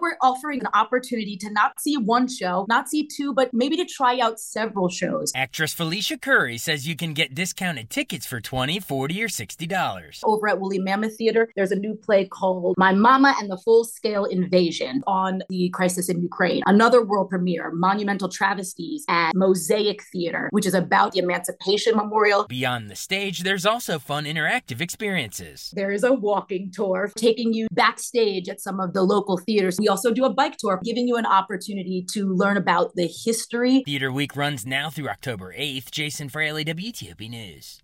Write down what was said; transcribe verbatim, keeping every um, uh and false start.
we're offering an opportunity to not see one show, not see two, but maybe to try out several shows. Actress Felicia Curry says you can get discounted tickets for twenty dollars, forty dollars, or sixty dollars. Over at Woolly Mammoth Theater, there's a new play called My Mama and the Full-Scale Invasion on the crisis in Ukraine. Another world premiere, Monumental Travesties at Mosaic Theater, which is about the Emancipation Memorial. Beyond the stage, there's also fun interactive experiences. There is a walking tour taking you backstage at some of the local theaters. We also do a bike tour, giving you an opportunity to learn about the history. Theater Week runs now through October eighth. Jason Fraley, W T O P News.